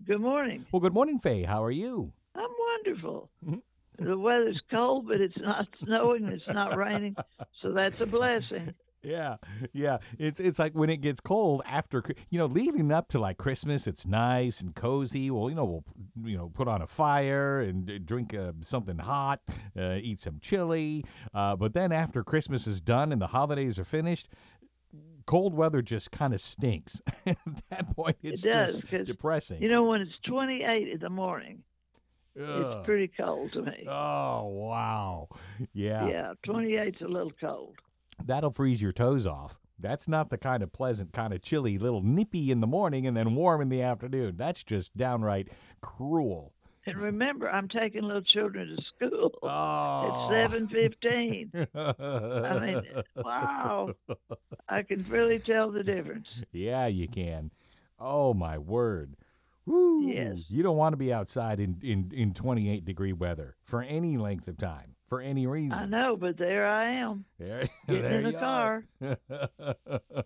Good morning. Well, good morning, Faye. How are you? I'm wonderful. Mhm. The weather's cold, but it's not snowing, it's not raining, so that's a blessing. Yeah, yeah. It's like when it gets cold after leading up to like Christmas, it's nice and cozy. Well, we'll put on a fire and drink something hot, eat some chili. But then after Christmas is done and the holidays are finished, cold weather just kind of stinks. At that point, It it's does, just because, depressing. when it's 28 in the morning, it's Ugh. pretty cold to me. Oh wow, yeah. Yeah, 28's a little cold. That'll freeze your toes off. That's not the kind of pleasant, kind of chilly, little nippy in the morning and then warm in the afternoon. That's just downright cruel. And remember, I'm taking little children to school at Oh. 7:15. I mean, wow, I can really tell the difference. Yeah, you can. Oh, my word. Woo. Yes, You don't want to be outside in 28-degree weather for any length of time, for any I reason. know, but there I am, There, getting there in the you car. are.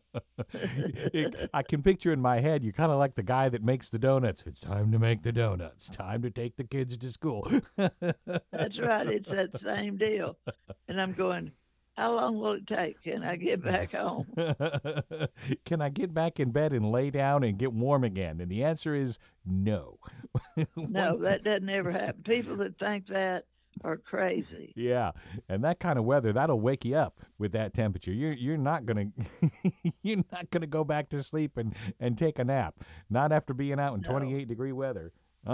I can picture in my head, you're kind of like the guy that makes the donuts. It's time to make the donuts. Time to take the kids to school. That's right. It's that same deal. And I'm going, how long will it take? Can I get back home? Can I get back in bed and lay down and get warm again? And the answer is no. No, that doesn't ever happen. People that think that are crazy. Yeah, and that kind of weather, that'll wake you up with that temperature. You're not gonna you're not gonna go back to sleep and take a nap. Not after being out in No. 28-degree weather.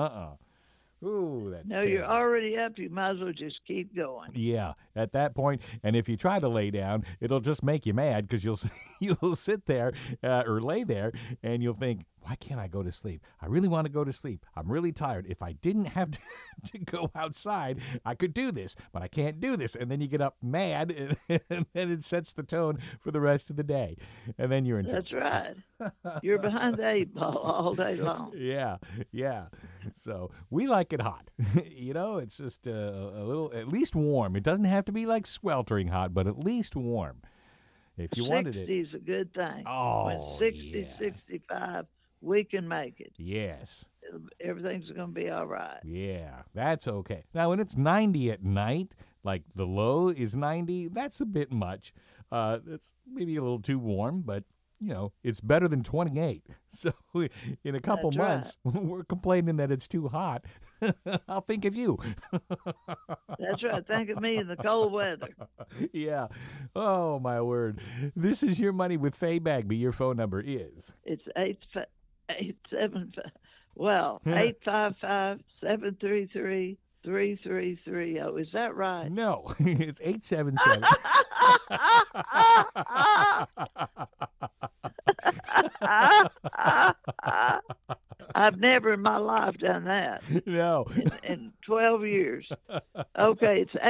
Ooh, that's No, you're terrible. already up. You might as well just keep going. Yeah, at that point, and if you try to lay down, it'll just make you mad because you'll sit there or lay there and you'll think, why can't I go to sleep? I really want to go to sleep. I'm really tired. If I didn't have to go outside, I could do this, but I can't do this. And then you get up mad, and then it sets the tone for the rest of the day, and then you're in trouble. That's right. You're behind the eight ball all day long. Yeah, yeah. So we like it hot. It's just a little, at least warm. It doesn't have to be like sweltering hot, but at least warm. If you wanted 60 it. is a good thing. Oh, When 60, yeah. 65, we can make it. Yes. Everything's going to be all right. Yeah, that's okay. Now, when it's 90 at night, like the low is 90, that's a bit much. That's maybe a little too warm, but it's better than 28. So in a couple That's months, we're complaining that it's too hot. I'll think of you. That's right. Think of me in the cold weather. Yeah. Oh, my word. This is Your Money with Faye Bagby. Your phone number is. It's 855-733-3330. Is that right? No, it's 877. I've never in my life done that No. in 12 years. Okay, it's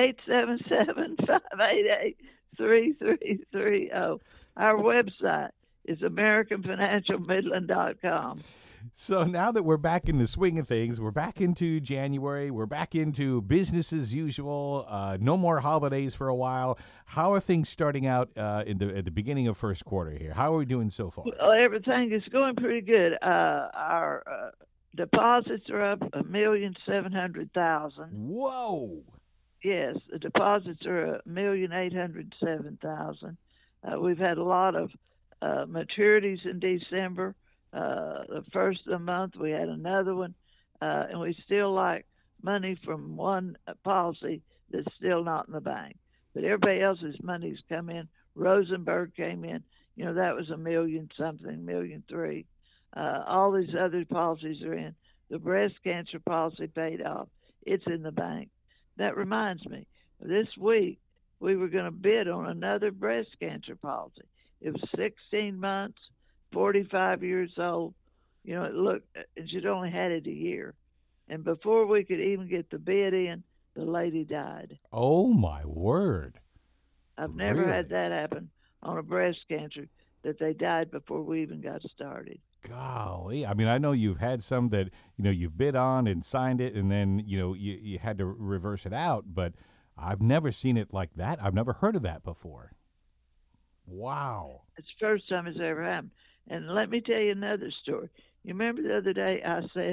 877-588-3330. Our website is AmericanFinancialMidland.com. So now that we're back in the swing of things, we're back into January, we're back into business as usual, no more holidays for a while. How are things starting out at the beginning of first quarter here? How are we doing so far? Well, everything is going pretty good. Our deposits are up 1,700,000. Whoa! Yes, the deposits are 1,807,000. We've had a lot of maturities in December. The first of the month we had another one, and we still like money from one policy that's still not in the bank. But everybody else's money's come in. Rosenberg came in. That was $1,000,000-something, $1,300,000. All these other policies are in. The breast cancer policy paid off. It's in the bank. That reminds me, this week we were going to bid on another breast cancer policy. It was 16 months, 45 years old. It looked, and she'd only had it a year. And before we could even get the bid in, the lady died. Oh, my word. I've never had Really? that happen on a breast cancer, that they died before we even got started. Golly. I mean, I know you've had some that, you've bid on and signed it, and then, you had to reverse it out, but I've never seen it like that. I've never heard of that before. Wow. It's the first time it's ever happened. And let me tell you another story. You remember the other day I said,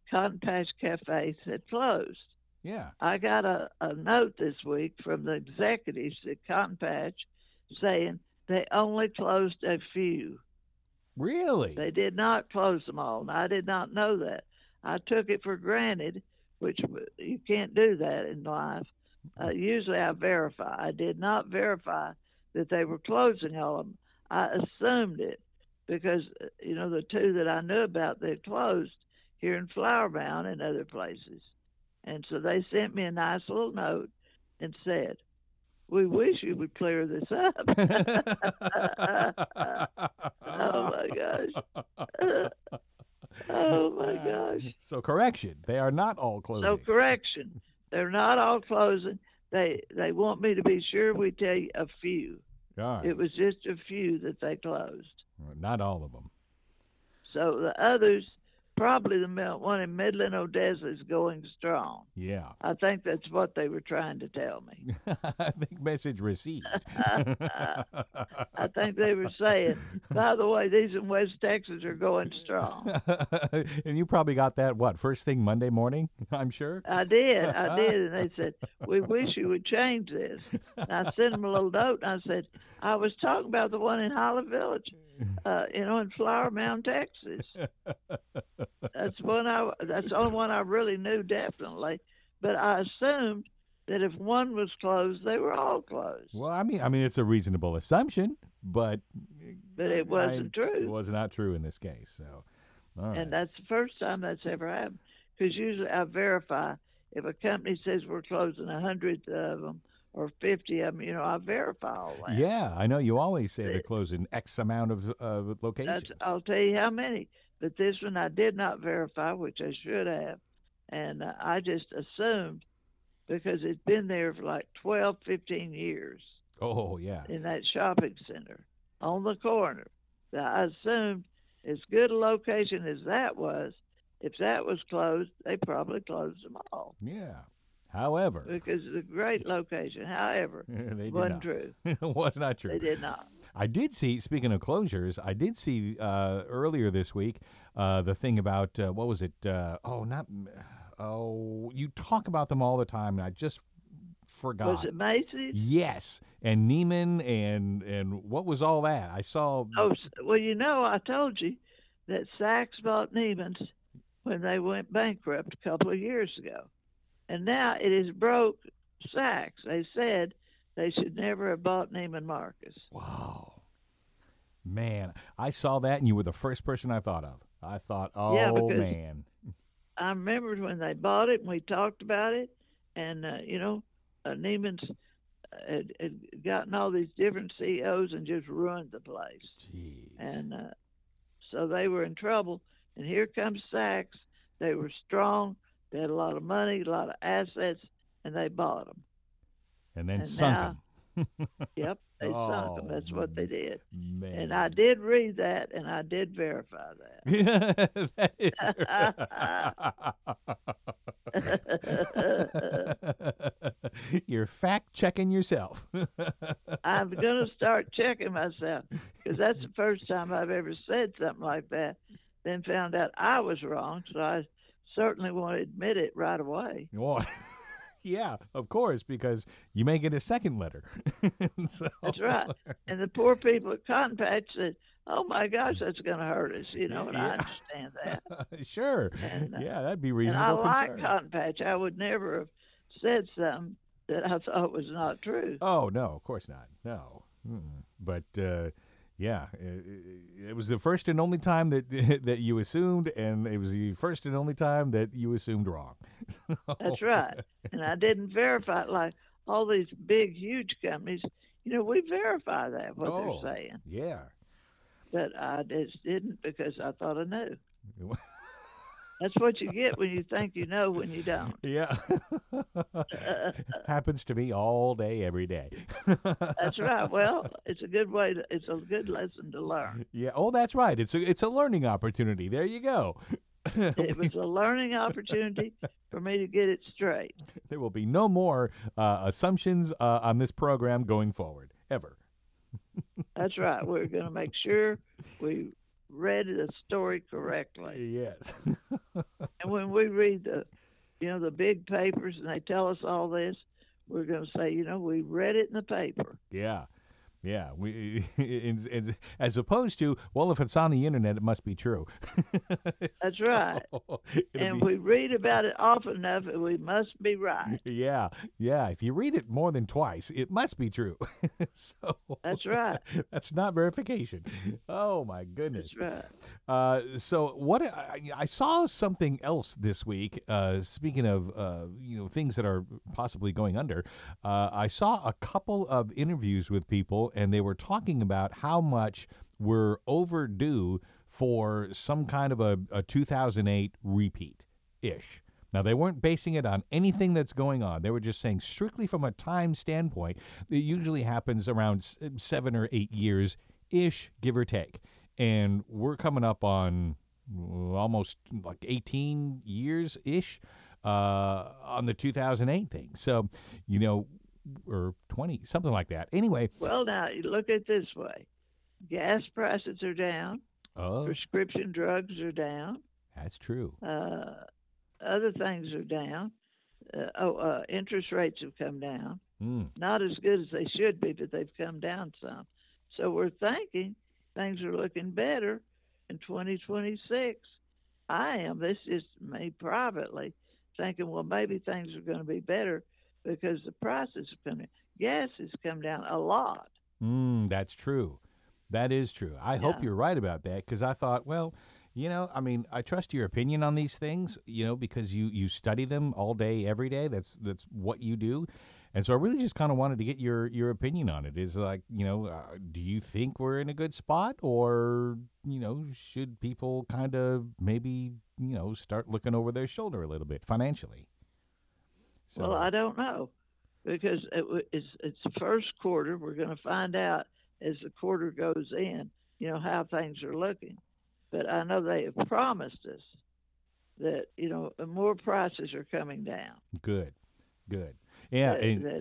Cotton Patch Cafe had closed. Yeah. I got a note this week from the executives at Cotton Patch saying they only closed a few. Really? They did not close them all. And I did not know that. I took it for granted, which you can't do that in life. Usually I verify. I did not verify that they were closing all of them. I assumed it because, the two that I knew about, they closed here in Flower Mound and other places. And so they sent me a nice little note and said, "We wish you would clear this up." Oh, my gosh. Oh, my gosh. So correction, they are not all closing. So correction, they're not all closing. They want me to be sure we tell you a few. All right. It was just a few that they closed. Not all of them. So the others, probably the one in Midland, Odessa is going strong. Yeah. I think that's what they were trying to tell me. I think message received. I think they were saying, by the way, these in West Texas are going strong. And you probably got that, first thing Monday morning, I'm sure? I did. And they said, "We wish you would change this." And I sent them a little note, and I said, "I was talking about the one in Holly Village, in Flower Mound, Texas. That's the only one I really knew definitely. But I assumed that if one was closed, they were all closed." Well, I mean, it's a reasonable assumption, but it wasn't true. It was not true in this case. So, all right. And that's the first time that's ever happened. Because usually I verify if a company says we're closing 100 of them or 50 of them. I verify all that. Yeah, I know you always say they're closing X amount of locations. I'll tell you how many. But this one I did not verify, which I should have. And I just assumed because it's been there for like 12, 15 years. Oh, yeah. In that shopping center on the corner. So I assumed as good a location as that was, if that was closed, they probably closed them all. Yeah. However. Because it's a great location. However, it wasn't true. It was not true. They did not. I did see, speaking of closures, I did see earlier this week the thing about, what was it? You talk about them all the time, and I just forgot. Was it Macy's? Yes. And Neiman and what was all that? I saw. Oh, well, I told you that Saks bought Neiman's when they went bankrupt a couple of years ago. And now it is broke Saks. They said they should never have bought Neiman Marcus. Wow. Man, I saw that, and you were the first person I thought of. I thought, man. I remembered when they bought it, and we talked about it, and, Neiman's had gotten all these different CEOs and just ruined the place. Jeez. And so they were in trouble. And here comes Saks. They were strong. They had a lot of money, a lot of assets, and they bought them. And then sunk them. Yep, they sunk them. That's what they did. Man. And I did read that, and I did verify that. That is You're fact-checking yourself. I'm going to start checking myself because that's the first time I've ever said something like that, then found out I was wrong, so I certainly want to admit it right away. Well, yeah, of course, because you may get a second letter. So. That's right. And the poor people at Cotton Patch said, "Oh, my gosh, that's going to hurt us," and I understand that. Sure. And, that'd be reasonable and I concern. like Cotton Patch. I would never have said something that I thought was not true. Oh, no, of course not. No. Mm-mm. But, it was the first and only time that that you assumed, and it was the first and only time that you assumed wrong. That's right. And I didn't verify it like all these big, huge companies. We verify that, what they're saying. Yeah. But I just didn't because I thought I knew. That's what you get when you think you know when you don't. Yeah. Happens to me all day, every day. That's right. Well, it's a good way it's a good lesson to learn. Yeah. Oh, that's right. It's a learning opportunity. There you go. It was a learning opportunity for me to get it straight. There will be no more assumptions on this program going forward, ever. That's right. We're going to make sure we read the story correctly. Yes. And when we read the big papers and they tell us all this, we're going to say, we read it in the paper. Yeah. Yeah, as opposed to, well, if it's on the internet, it must be true. That's right. And we read about it often enough, and we must be right. Yeah. If you read it more than twice, it must be true. So that's right. That's not verification. Oh my goodness. That's right. So what I saw something else this week. Speaking of things that are possibly going under, I saw a couple of interviews with people. And they were talking about how much we're overdue for some kind of a 2008 repeat-ish. Now, they weren't basing it on anything that's going on. They were just saying strictly from a time standpoint, it usually happens around 7 or 8 years-ish, give or take. And we're coming up on almost like 18 years-ish on the 2008 thing. So, or 20, something like that. Anyway. Well, now, you look at it this way. Gas prices are down. Oh. Prescription drugs are down. That's true. Other things are down. Interest rates have come down. Mm. Not as good as they should be, but they've come down some. So we're thinking things are looking better in 2026. I am. This is me privately thinking, well, maybe things are going to be better because the prices have come down. Gas has come down a lot. That's true. That is true. I hope you're right about that because I thought, well, I trust your opinion on these things, because you study them all day, every day. That's what you do. And so I really just kind of wanted to get your opinion on it. Is like, do you think we're in a good spot or, should people kind of maybe, start looking over their shoulder a little bit financially? So. Well, I don't know because it's the first quarter. We're going to find out as the quarter goes in, how things are looking. But I know they have promised us that, more prices are coming down. Good. Yeah.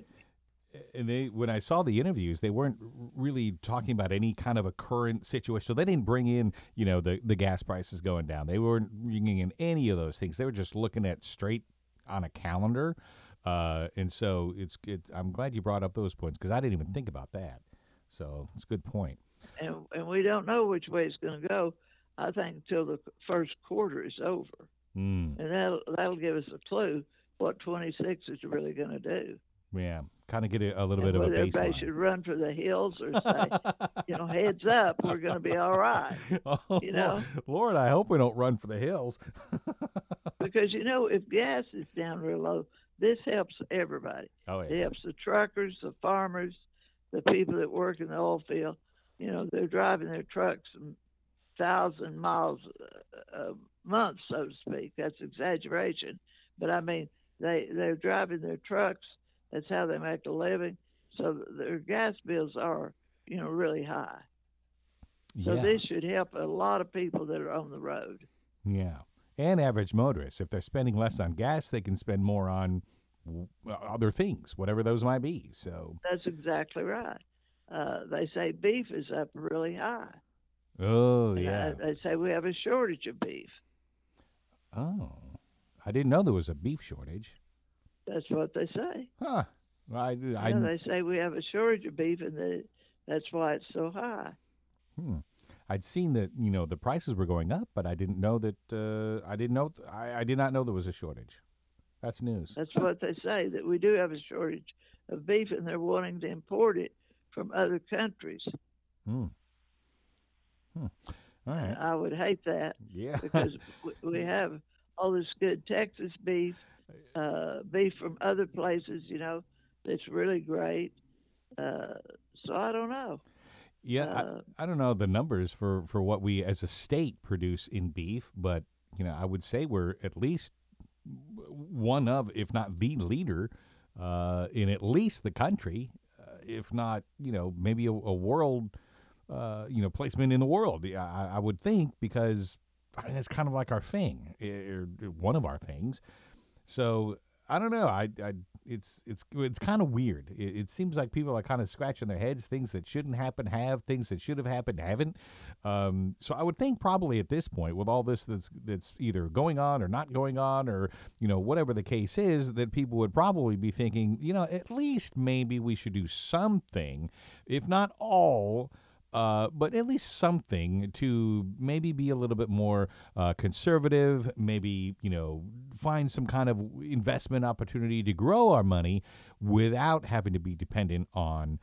And when I saw the interviews, they weren't really talking about any kind of a current situation. So they didn't bring in, the gas prices going down. They weren't bringing in any of those things. They were just looking at straight on a calendar. And so I'm glad you brought up those points because I didn't even think about that. So it's a good point. And we don't know which way it's going to go, I think, until the first quarter is over. And that'll give us a clue what 26 is really going to do. Yeah, kind of get a little bit of a baseline. Everybody should run for the hills or say, heads up, we're going to be all right. Lord, I hope we don't run for the hills. Because, if gas is down real low, this helps everybody. Oh, yeah. It helps the truckers, the farmers, the people that work in the oil field. They're driving their trucks 1,000 miles a month, so to speak. That's exaggeration. But, I mean, they're driving their trucks. That's how they make a living. So their gas bills are, really high. So this should help a lot of people that are on the road. Yeah. And average motorists. If they're spending less on gas, they can spend more on other things, whatever those might be. So that's exactly right. They say beef is up really high. Oh, yeah. They say we have a shortage of beef. Oh, I didn't know there was a beef shortage. That's what they say. Huh. They say we have a shortage of beef, and that's why it's so high. I'd seen that the prices were going up, but I didn't know that. I did not know there was a shortage. That's news. That's what they say, that we do have a shortage of beef, and they're wanting to import it from other countries. All right. I would hate that. Yeah. Because we have all this good Texas beef, beef from other places, that's really great. So I don't know. Yeah, I don't know the numbers for what we as a state produce in beef, but I would say we're at least one of, if not the leader, in at least the country, if not maybe a world, placement in the world. I would think because it's kind of like our thing, one of our things. So I don't know. It's kind of weird. It seems like people are kind of scratching their heads. Things that shouldn't happen have. Things that should have happened haven't. So I would think probably at this point, with all this that's either going on or not going on, or whatever the case is, that people would probably be thinking, at least maybe we should do something, if not all. But at least something to maybe be a little bit more conservative, maybe, find some kind of investment opportunity to grow our money without having to be dependent on,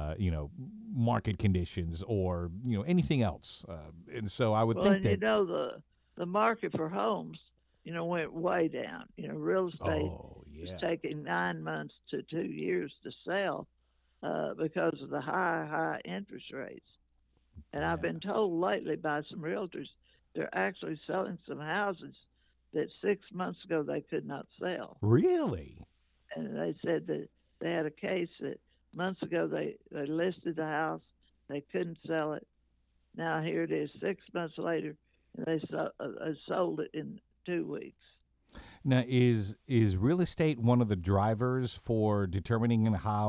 market conditions or, anything else. And so I would Well, think and that. the market for homes, went way down. Real estate Oh, was yeah. taking 9 months to 2 years to sell because of the high interest rates. And I've Yeah. been told lately by some realtors they're actually selling some houses that 6 months ago they could not sell. Really? And they said that they had a case that months ago they listed the house, they couldn't sell it. Now here it is 6 months later, and they sold it in 2 weeks. Now, is real estate one of the drivers for determining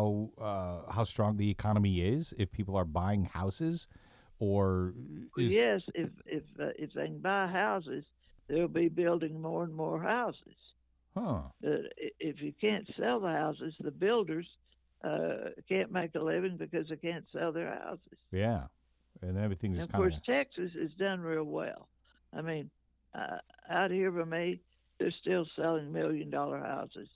how strong the economy is? If people are buying houses, or is Yes, if they can buy houses, they'll be building more and more houses. huh? If you can't sell the houses, the builders can't make a living because they can't sell their houses. Yeah, and everything And just of kind course, of. Texas has done real well. I mean, out here by me, they're still selling $1 million houses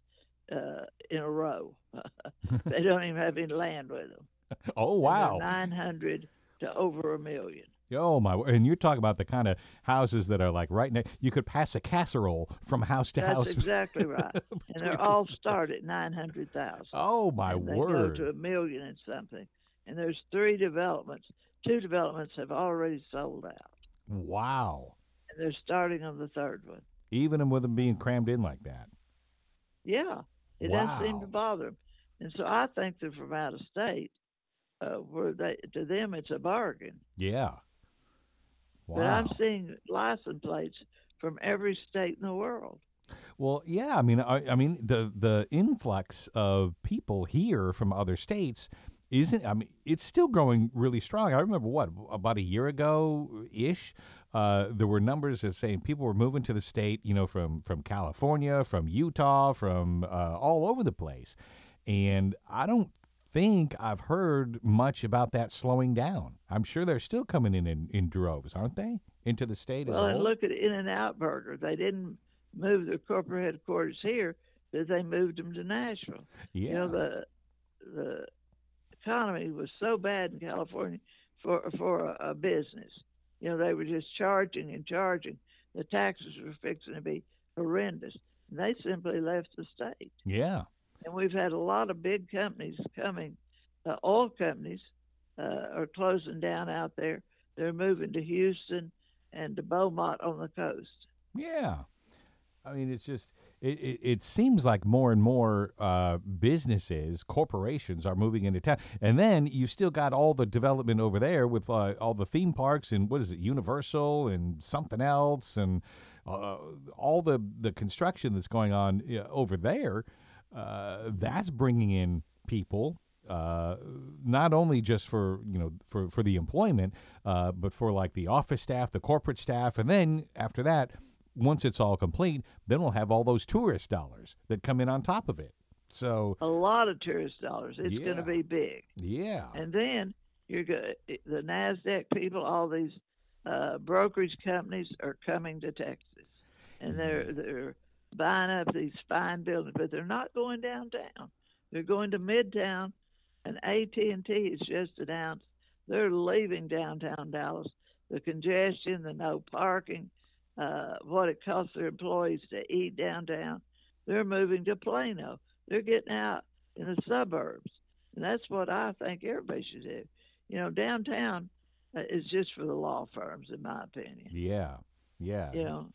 in a row. They don't even have any land with them. Oh And they're wow! 900 to over 1 million. Oh my! And you're talking about the kind of houses that are like right next. You could pass a casserole from house to That's house. exactly right. And between they're all the start at 900,000. Oh my And they word! go to 1 million and something. And there's 3 developments. 2 developments have already sold out. Wow! And they're starting on the third one. Even with them being crammed in like that. Yeah, it doesn't seem to Wow! bother them. And so I think they're from out of state, where to them it's a bargain. Yeah. But I'm Wow. seeing license plates from every state in the world. Well, yeah. I mean, the influx of people here from other states isn't. I mean, it's still growing really strong. I remember about a year ago ish. There were numbers that saying people were moving to the state, from California, from Utah, from all over the place, and I don't think I've heard much about that slowing down. I'm sure they're still coming in droves, aren't they? Into the state as Well, a and whole. look at In-N-Out Burger. They didn't move their corporate headquarters here, but they moved them to Nashville. Yeah. The economy was so bad in California for a business. They were just charging and charging. The taxes were fixing to be horrendous, and they simply left the state. Yeah. And we've had a lot of big companies coming. Oil companies are closing down out there. They're moving to Houston and to Beaumont on the coast. Yeah. I mean, it's just it seems like more and more businesses, corporations are moving into town, and then you've still got all the development over there with all the theme parks and what is it, Universal and something else, and all the construction that's going on over there. That's bringing in people. Not only just for for the employment, but for like the office staff, the corporate staff, and then after that, once it's all complete, then we'll have all those tourist dollars that come in on top of it. So A lot of tourist dollars. It's going to yeah, be big. yeah, And then the NASDAQ people, all these brokerage companies are coming to Texas, and they're buying up these fine buildings, but they're not going downtown. They're going to Midtown, and AT&T has just announced they're leaving downtown Dallas. The congestion, the no parking, what it costs their employees to eat downtown. They're moving to Plano. They're getting out in the suburbs, and that's what I think everybody should do. Downtown is just for the law firms, in my opinion. yeah, yeah.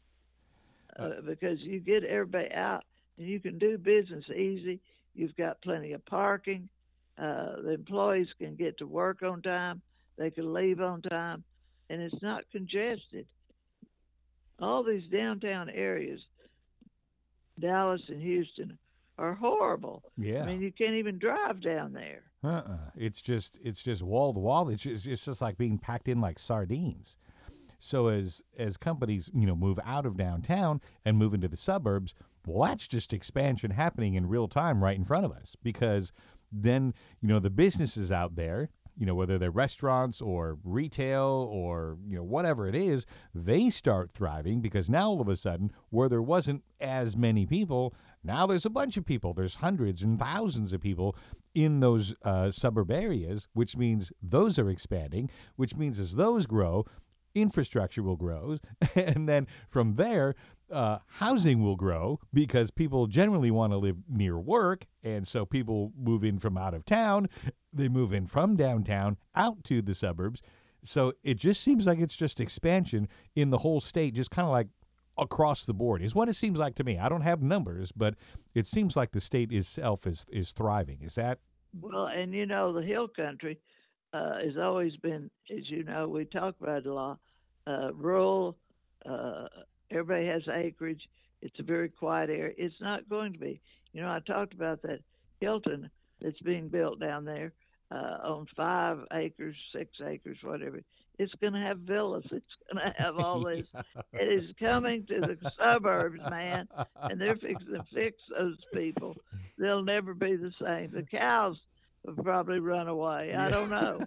Because you get everybody out and you can do business easy. You've got plenty of parking. The employees can get to work on time. They can leave on time, and it's not congested. All these downtown areas, Dallas and Houston, are horrible. I Yeah. mean, you can't even drive down there. It's just wall to wall. It's just like being packed in like sardines. So as companies, move out of downtown and move into the suburbs, well, that's just expansion happening in real time right in front of us because then, the businesses out there, whether they're restaurants or retail or, whatever it is, they start thriving because now all of a sudden, where there wasn't as many people, now there's a bunch of people. There's hundreds and thousands of people in those suburb areas, which means those are expanding, which means as those grow, infrastructure will grow. And then from there, housing will grow because people generally want to live near work. And so people move in from out of town. They move in from downtown out to the suburbs. So it just seems like it's just expansion in the whole state, just kind of like across the board is what it seems like to me. I don't have numbers, but it seems like the state itself is thriving. Is that? Well, and the hill country has always been, as you know, we talk about it a lot, rural. Uh, Everybody has acreage. It's a very quiet area. It's not going to be. I talked about that Hilton that's being built down there on 5 acres, 6 acres, whatever. It's going to have villas. It's going to have all this. Yeah. It is coming to the suburbs, man, and they're fixing to fix those people. They'll never be the same. The cows will probably run away. I don't know.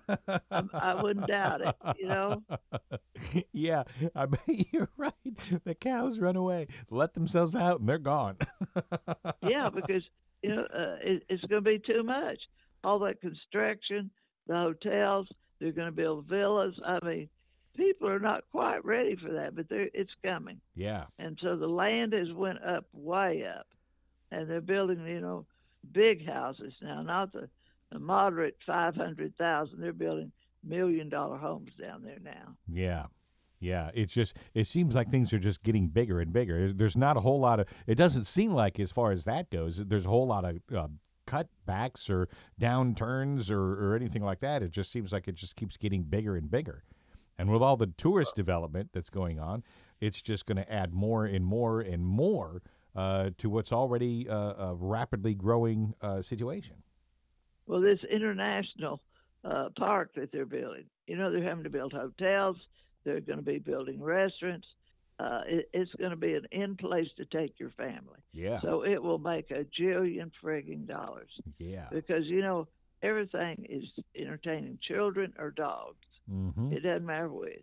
I wouldn't doubt it. Yeah, I bet you're right. The cows run away, let themselves out, and they're gone. Yeah, because it's going to be too much. All that construction, the hotels, they're going to build villas. I mean, people are not quite ready for that, but it's coming. Yeah. And so the land has went up, way up, and they're building, big houses now, not the moderate 500,000. They're building $1 million homes down there now. Yeah. Yeah, it seems like things are just getting bigger and bigger. There's not a whole lot of, it doesn't seem like as far as that goes, there's a whole lot of cutbacks or downturns or anything like that. It just seems like it just keeps getting bigger and bigger. And with all the tourist development that's going on, it's just going to add more and more and more to what's already a rapidly growing situation. Well, this international park that they're building, they're having to build hotels. They're going to be building restaurants. It's going to be an in place to take your family. Yeah. So it will make a jillion frigging dollars. Yeah. Because, everything is entertaining children or dogs. Mm-hmm. It doesn't matter which.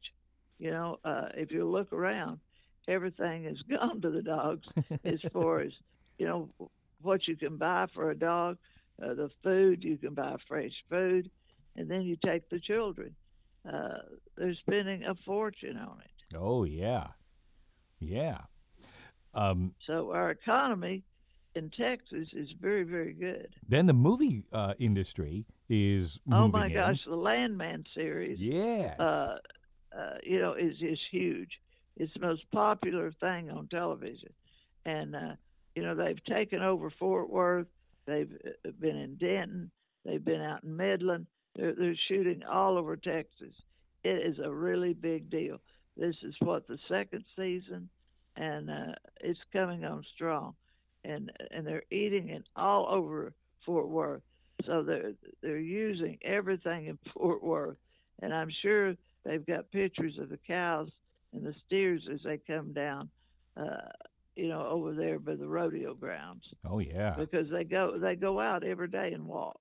If you look around, everything has gone to the dogs as far as, what you can buy for a dog, the food, you can buy fresh food, and then you take the children. They're spending a fortune on it. Oh, yeah. Yeah. So our economy in Texas is very, very good. Then the movie industry is moving Oh, my in. gosh, the Landman series, Yes. is just huge. It's the most popular thing on television. And, they've taken over Fort Worth. They've been in Denton. They've been out in Midland. They're shooting all over Texas. It is a really big deal. This is the second season, and it's coming on strong. And they're eating it all over Fort Worth. So they're using everything in Fort Worth. And I'm sure they've got pictures of the cows and the steers as they come down, over there by the rodeo grounds. Oh, yeah. Because they go out every day and walk.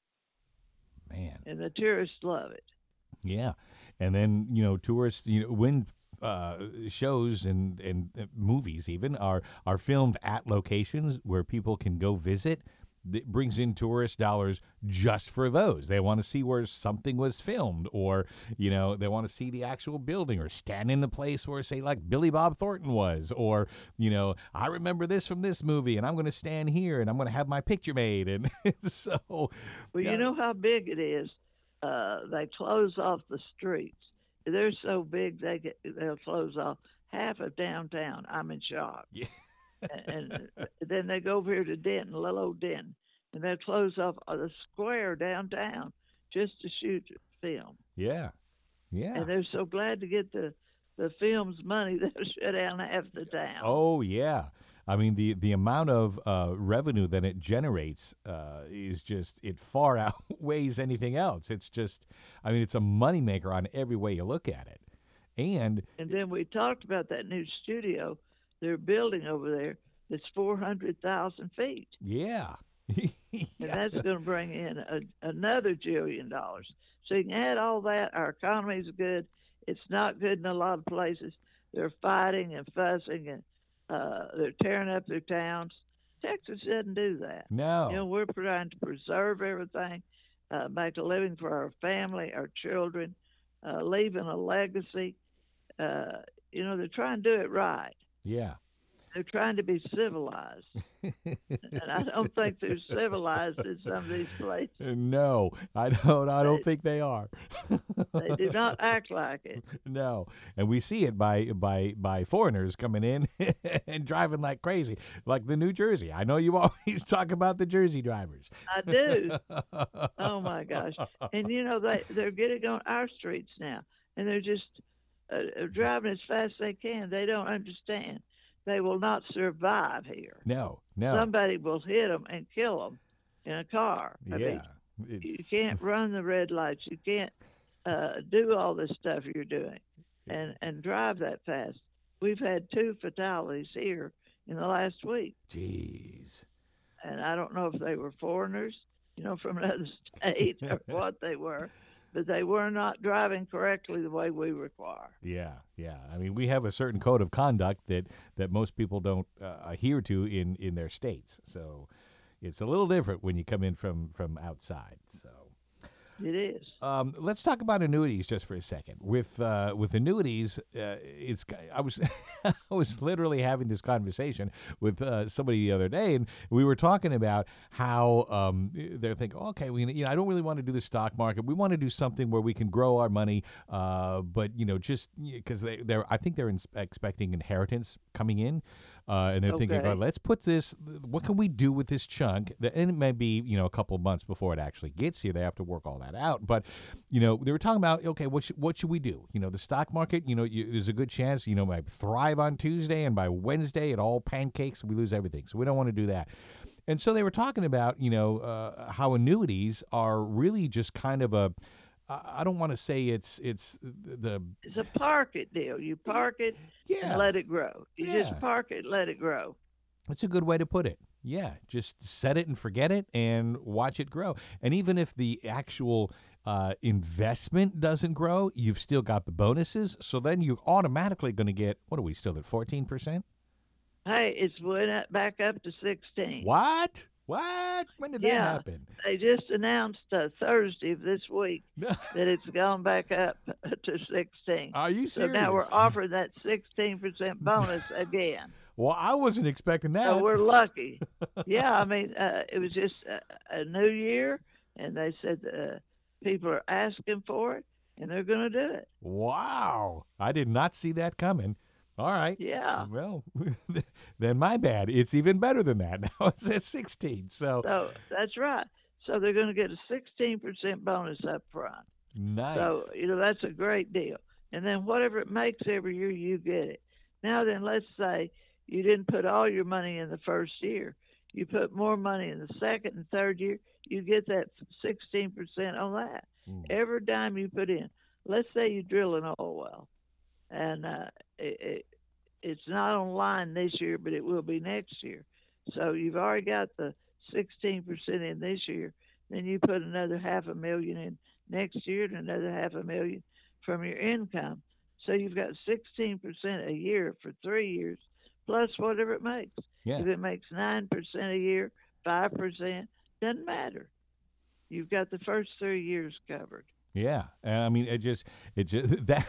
Man. And the tourists love it. Yeah. And then, tourists, when shows and movies even are filmed at locations where people can go visit, it brings in tourist dollars just for those. They want to see where something was filmed, or, they want to see the actual building or stand in the place where, say, like Billy Bob Thornton was, or, I remember this from this movie and I'm going to stand here and I'm going to have my picture made. And so. Well, yeah. You know how big it is. They close off the streets. They're so big they'll close off half of downtown. I'm in shock. Yeah. and then they go over here to Denton, little old Denton, and they'll close off the square downtown just to shoot film. Yeah. Yeah. And they're so glad to get the film's money, they'll shut down half the town. Oh, yeah. I mean, the amount of revenue that it generates is just, it far outweighs anything else. It's just, I mean, it's a moneymaker on every way you look at it. And then we talked about that new studio they're building over there that's 400,000 feet. yeah. And that's going to bring in another $1 billion. So you can add all that. Our economy's good. It's not good in a lot of places. They're fighting and fussing, and they're tearing up their towns. Texas doesn't do that. No. You know, we're trying to preserve everything, make a living for our family, our children, leaving a legacy. You know, they're trying to do it right. Yeah. They're trying to be civilized. And I don't think they're civilized in some of these places. No, I don't think they are. They do not act like it. No, and we see it by foreigners coming in and driving like crazy, like the New Jersey. I know you always talk about the Jersey drivers. I do. Oh my gosh! And you know they're getting on our streets now, and they're just driving as fast as they can. They don't understand. They will not survive here. No. Somebody will hit them and kill them in a car. I Yeah. mean, you can't run the red lights. You can't do all this stuff you're doing and drive that fast. We've had 2 fatalities here in the last week. Jeez. And I don't know if they were foreigners, you know, from another state or what they were. But they were not driving correctly the way we require. Yeah. I mean, we have a certain code of conduct that most people don't adhere to in their states. So it's a little different when you come in from outside. So it is. Let's talk about annuities just for a second. With annuities, I was literally having this conversation with somebody the other day, and we were talking about how they're thinking, okay, I don't really want to do the stock market. We want to do something where we can grow our money, but just because I think they're expecting inheritance coming in. And they're thinking, well, let's put this, what can we do with this chunk? And it may be, a couple of months before it actually gets here. They have to work all that out. But, they were talking about, okay, what should we do? The stock market, there's a good chance, might thrive on Tuesday, and by Wednesday it all pancakes. We lose everything. So we don't want to do that. And so they were talking about, how annuities are really just kind of I don't want to say it's a park it deal. You park it and let it grow. You just park it, let it grow. That's a good way to put it. Yeah, just set it and forget it and watch it grow. And even if the actual investment doesn't grow, you've still got the bonuses. So then you're automatically going to get, what are we still at, 14%? Hey, it's went back up to 16. What? When did that happen? They just announced Thursday of this week that it's gone back up to 16. Are you serious? So now we're offering that 16% bonus again. Well, I wasn't expecting that. So we're lucky. Yeah, I mean, it was just a new year, and they said people are asking for it, and they're going to do it. Wow. I did not see that coming. All right. Yeah. Well, then my bad. It's even better than that. Now it's at 16. So that's right. So they're going to get a 16% bonus up front. Nice. So, that's a great deal. And then whatever it makes every year, you get it. Now then, let's say you didn't put all your money in the first year. You put more money in the second and third year, you get that 16% on that. Every dime you put in. Let's say you drill an oil well. And it's not online this year, but it will be next year. So you've already got the 16% in this year. Then you put another $500,000 in next year and another $500,000 from your income. So you've got 16% a year for 3 years, plus whatever it makes. Yeah. If it makes 9% a year, 5%, doesn't matter. You've got the first 3 years covered. Yeah. I mean, it just that.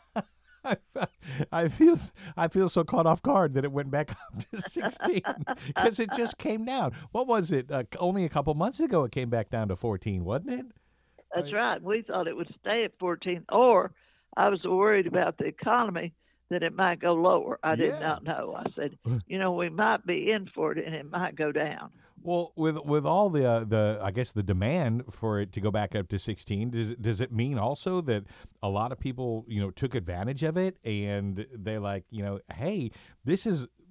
I feel so caught off guard that it went back up to 16 because it just came down. What was it? Only a couple months ago it came back down to 14, wasn't it? That's right. We thought it would stay at 14, or I was worried about the economy that it might go lower. I did not know. I said, we might be in for it and it might go down. Well, with all the I guess the demand for it to go back up to 16, does it mean also that a lot of people took advantage of it and they're like, hey, this is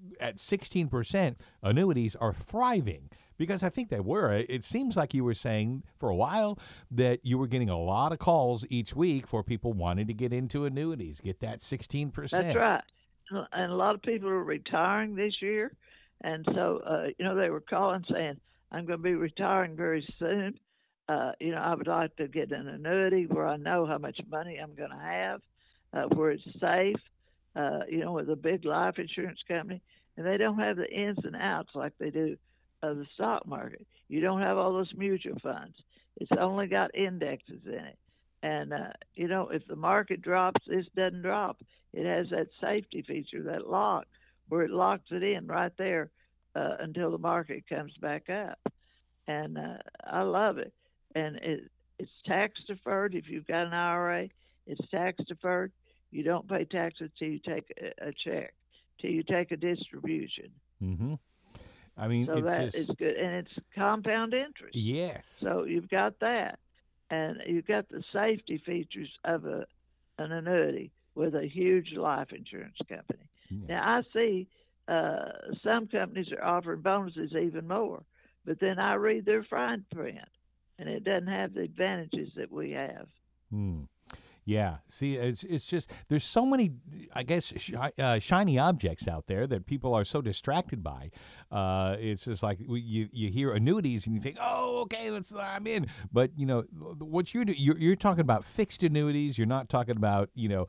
at 16%, annuities are thriving. Because I think they were. It seems like you were saying for a while that you were getting a lot of calls each week for people wanting to get into annuities, get that 16%. That's right. And a lot of people are retiring this year. And so, they were calling saying, I'm going to be retiring very soon. I would like to get an annuity where I know how much money I'm going to have, where it's safe, with a big life insurance company. And they don't have the ins and outs like they do of the stock market. You don't have all those mutual funds. It's only got indexes in it. And, if the market drops, this doesn't drop. It has that safety feature, that lock, where it locks it in right there until the market comes back up. And I love it. And it's tax deferred. If you've got an IRA, it's tax deferred. You don't pay taxes till you take a check, till you take a distribution. Mm-hmm. I mean, so is good. And it's compound interest. Yes. So you've got that. And you've got the safety features of an annuity with a huge life insurance company. Yeah. Now, I see some companies are offering bonuses even more, but then I read their fine print, and it doesn't have the advantages that we have. Yeah. See, it's just there's so many, I guess, shiny objects out there that people are so distracted by. It's just like you hear annuities and you think, oh, okay, I'm in. But what you're talking about fixed annuities. You're not talking about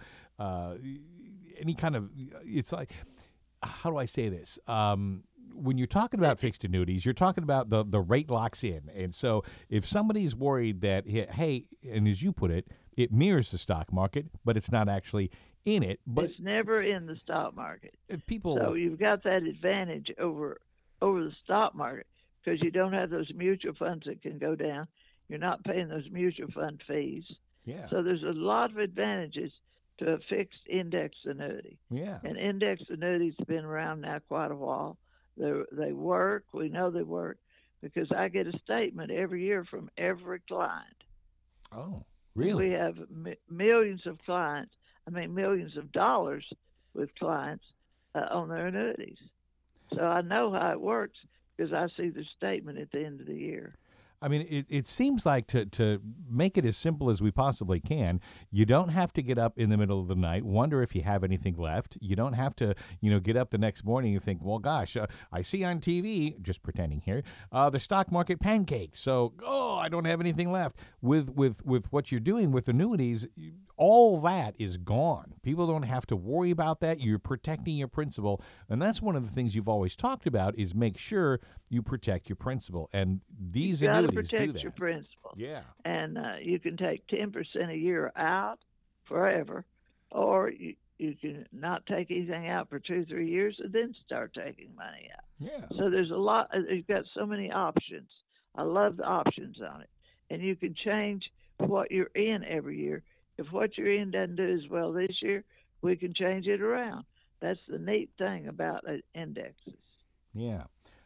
any kind of. It's like, how do I say this? When you're talking about fixed annuities, you're talking about the rate locks in. And so if somebody's worried that, hey, and as you put it, it mirrors the stock market, but it's not actually in it. But it's never in the stock market. People, so you've got that advantage over the stock market because you don't have those mutual funds that can go down. You're not paying those mutual fund fees. Yeah. So there's a lot of advantages to a fixed index annuity. Yeah. And index annuities have been around now quite a while. They work. We know they work because I get a statement every year from every client. Oh, really? We have millions of clients. Millions of dollars with clients on their annuities. So I know how it works because I see the statement at the end of the year. I mean, it seems like to make it as simple as we possibly can, you don't have to get up in the middle of the night, wonder if you have anything left. You don't have to, get up the next morning and think, well, gosh, I see on TV, just pretending here, the stock market pancakes. So, I don't have anything left. With what you're doing with annuities, all that is gone. People don't have to worry about that. You're protecting your principal. And that's one of the things you've always talked about is make sure you protect your principal. And these annuities do that. Protect your principal. Yeah. And you can take 10% a year out forever, or you can not take anything out for 2-3 years and then start taking money out. Yeah. So there's a lot. You've got so many options. I love the options on it. And you can change what you're in every year. If what you're in doesn't do as well this year, we can change it around. That's the neat thing about indexes. Yeah.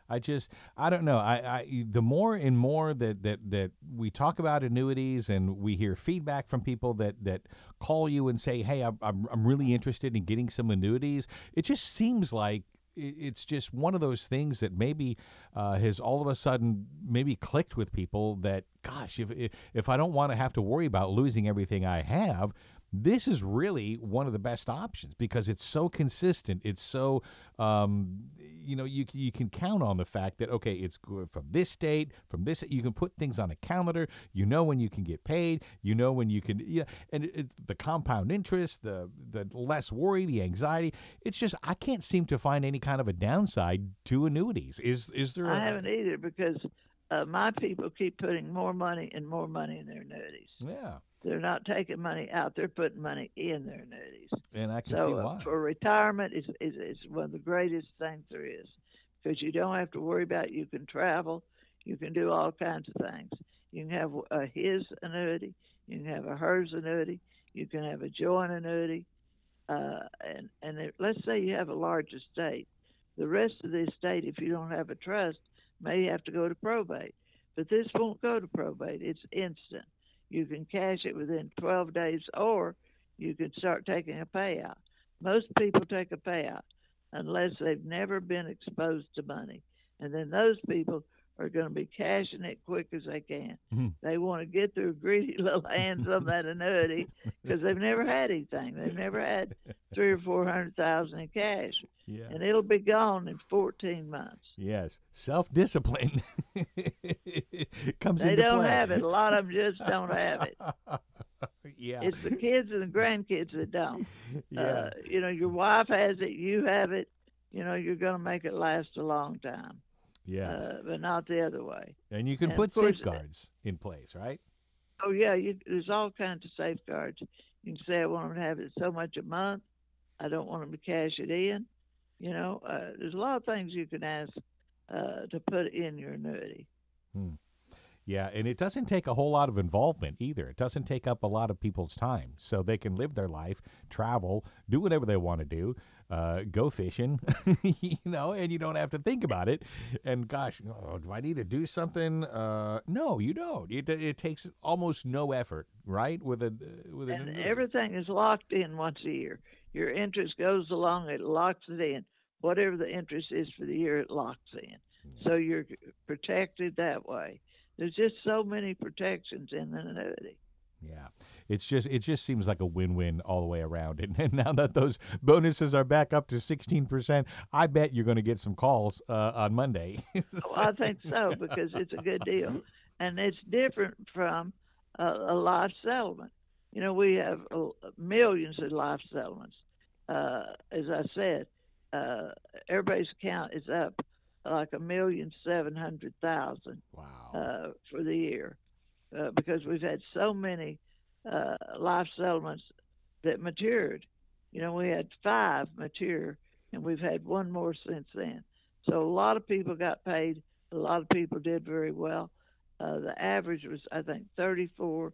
I don't know. The more and more that we talk about annuities and we hear feedback from people that call you and say, hey, I'm really interested in getting some annuities. It just seems like it's just one of those things that maybe has all of a sudden maybe clicked with people that, gosh, if I don't want to have to worry about losing everything I have, this is really one of the best options because it's so consistent. It's so, you can count on the fact that, okay, it's from this date, you can put things on a calendar. You know when you can get paid. You know when you can, and the compound interest, the less worry, the anxiety. It's just, I can't seem to find any kind of a downside to annuities. Is there? I haven't either because my people keep putting more money in their annuities. Yeah. They're not taking money out; they're putting money in their annuities. And I can see why. For retirement, it's one of the greatest things there is because you don't have to worry about it. You can travel, you can do all kinds of things. You can have a his annuity, you can have a hers annuity, you can have a joint annuity, let's say you have a large estate. The rest of the estate, if you don't have a trust, may have to go to probate. But this won't go to probate; it's instant. You can cash it within 12 days, or you can start taking a payout. Most people take a payout. unless they've never been exposed to money. And then those people are going to be cashing it quick as they can. Mhm. They want to get their greedy little hands on that annuity because they've never had anything. They've never had 300,000 or 400,000 in cash, Yeah. and it'll be gone in 14 months. Yes. Self-discipline comes They into don't play. have it. A lot of them just don't have it. Yeah. It's the kids and the grandkids that don't. Yeah. Your wife has it, you have it. You're going to make it last a long time. Yeah. But not the other way. And you can And put of course, safeguards in place, right? oh yeah, there's all kinds of safeguards. You can say I want them to have it so much a month. I don't want them to cash it in. There's a lot of things you can ask to put in your annuity. Hmm. Yeah, and it doesn't take a whole lot of involvement either. It doesn't take up a lot of people's time, so they can live their life, travel, do whatever they want to do, go fishing, and you don't have to think about it. And gosh, do I need to do something? No, you don't. It takes almost no effort, right? With an annuity. Everything is locked in once a year. Your interest goes along, it locks it in. Whatever the interest is for the year, it locks in. So you're protected that way. There's just so many protections in an annuity. Yeah, it just seems like a win-win all the way around. And now that those bonuses are back up to 16%, I bet you're going to get some calls on Monday. I think so, because it's a good deal, and it's different from a life settlement. We have millions of life settlements. As I said, everybody's account is up like 1,700,000 Wow. for the year, because we've had so many life settlements that matured. We had 5 mature, and we've had one more since then. So a lot of people got paid. A lot of people did very well. The average was, I think, 34%.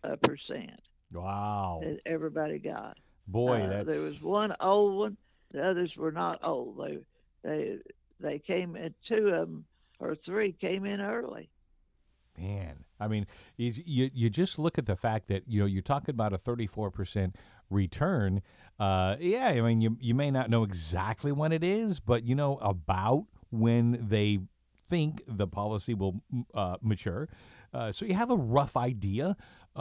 Wow. That everybody got. Boy, There was one old one. The others were not old. They came in, 2 of them or 3 came in early. Man, I mean, you just look at the fact that you're talking about a 34% return. Yeah, I mean, you may not know exactly when it is, but about when they think the policy will mature. So you have a rough idea.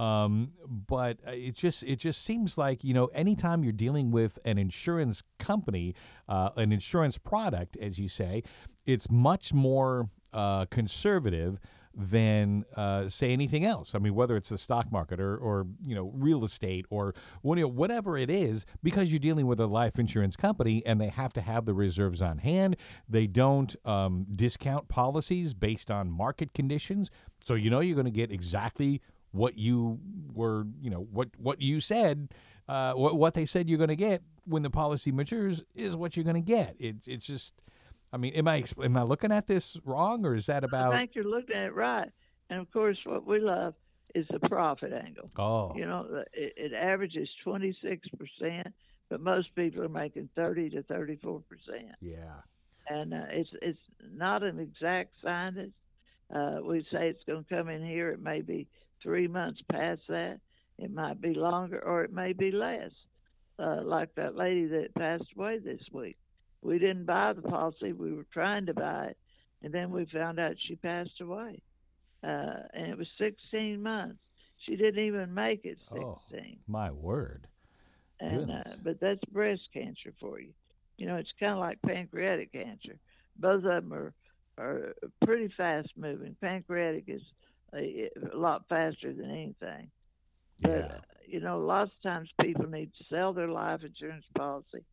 But it just seems like, anytime you're dealing with an insurance company, an insurance product, as you say, it's much more conservative than say anything else. I mean, whether it's the stock market or real estate or whatever it is, because you're dealing with a life insurance company and they have to have the reserves on hand. They don't discount policies based on market conditions. So you're going to get exactly what you were, what you said, what they said you're going to get when the policy matures is what you're going to get. It's just, I mean, am I looking at this wrong, or is that about? I think you're looking at it right. And of course, what we love is the profit angle. Oh, it averages 26%, but most people are making 30 to 34%. yeah. And it's not an exact science. We say it's going to come in here. It may be 3 months past that. It might be longer, or it may be less. Like that lady that passed away this week. We didn't buy the policy. We were trying to buy it, and then we found out she passed away. And it was 16 months. She didn't even make it 16. Oh, my word. And but that's breast cancer for you. It's kind of like pancreatic cancer. Both of them are pretty fast moving. Pancreatic is a lot faster than anything. But, lots of times people need to sell their life insurance policy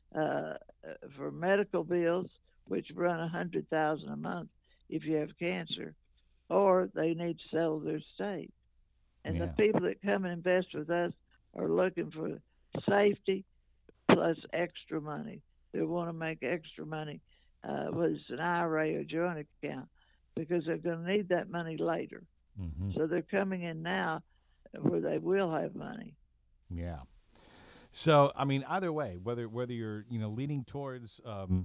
for medical bills, which run $100,000 a month if you have cancer, or they need to sell their estate. And the people that come and invest with us are looking for safety plus extra money. They want to make extra money, whether it's an IRA or joint account, because they're going to need that money later. Mm-hmm. So they're coming in now where they will have money. Yeah. So, I mean, either way, whether you're leaning towards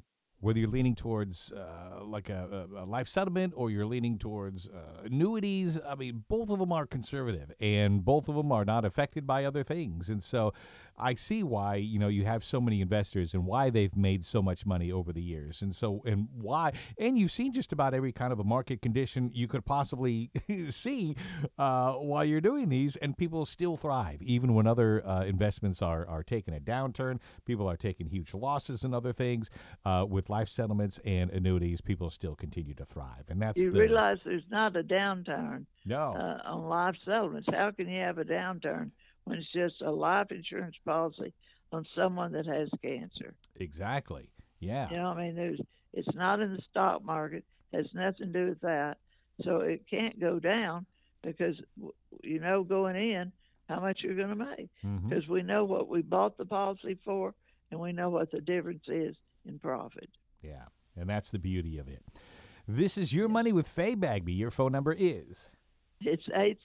like a life settlement, or you're leaning towards annuities, I mean, both of them are conservative, and both of them are not affected by other things. And so I see why, you have so many investors and why they've made so much money over the years. And you've seen just about every kind of a market condition you could possibly see while you're doing these, and people still thrive. Even when other investments are taking a downturn, people are taking huge losses and other things. With life settlements and annuities, people still continue to thrive. And that's you realize there's not a downturn no. On life settlements. How can you have a downturn when it's just a life insurance policy on someone that has cancer? Exactly. Yeah. It's not in the stock market, has nothing to do with that. So it can't go down because, going in how much you're going to make. Because we know what we bought the policy for and we know what the difference is in profit. Yeah, and that's the beauty of it. This is Your Money with Faye Bagby. Your phone number is? It's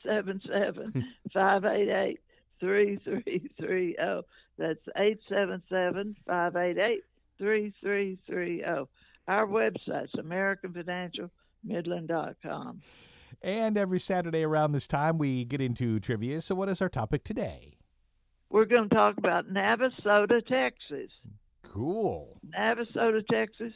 877-588-3330. That's 877-588-3330. Our website's AmericanFinancialMidland.com. And every Saturday around this time, we get into trivia. So what is our topic today? We're going to talk about Navasota, Texas. Cool. Navasota, Texas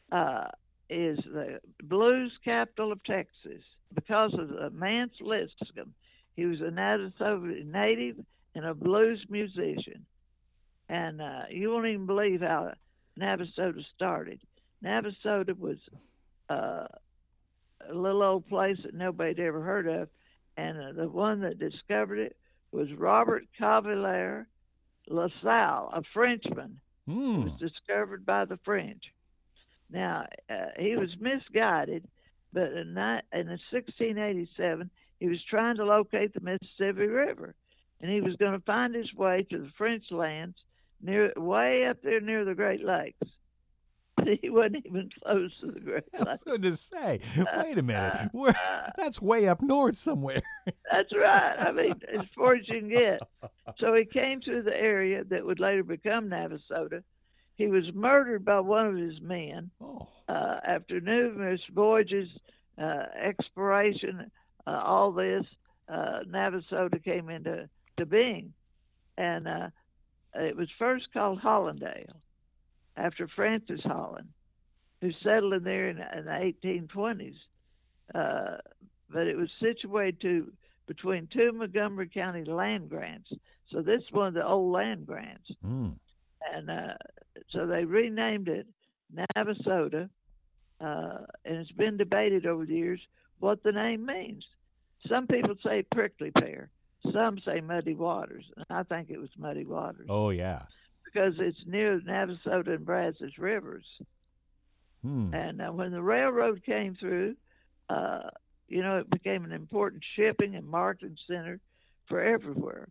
is the blues capital of Texas because of the Mance Lipscomb. He was a Navasota native and a blues musician. And you won't even believe how Navasota started. Navasota was a little old place that nobody had ever heard of, and the one that discovered it was Robert Cavalier LaSalle, a Frenchman. It was discovered by the French. Now, he was misguided, but in 1687, he was trying to locate the Mississippi River, and he was going to find his way to the French lands way up there near the Great Lakes. He wasn't even close to the Great Lakes. I was going to say, wait a minute. That's way up north somewhere. That's right. As far as you can get. So he came to the area that would later become Navasota. He was murdered by one of his men after numerous voyages, exploration, all this. Navasota came into being. And it was first called Hollandale, after Francis Holland, who settled in there in the 1820s. But it was situated between two Montgomery County land grants. So this is one of the old land grants. And so they renamed it Navasota, and it's been debated over the years what the name means. Some people say prickly pear. Some say muddy waters. And I think it was muddy waters. Oh, yeah. Because it's near Navasota and Brazos rivers. And when the railroad came through, it became an important shipping and marketing center for everywhere.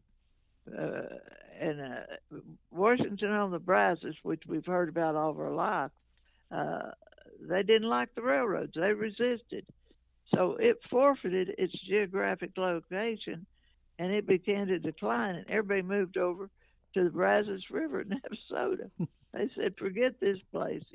Washington on the Brazos, which we've heard about all of our life, they didn't like the railroads. They resisted. So it forfeited its geographic location, and it began to decline, and everybody moved over to the Brazos River in Navasota. They said, forget this place,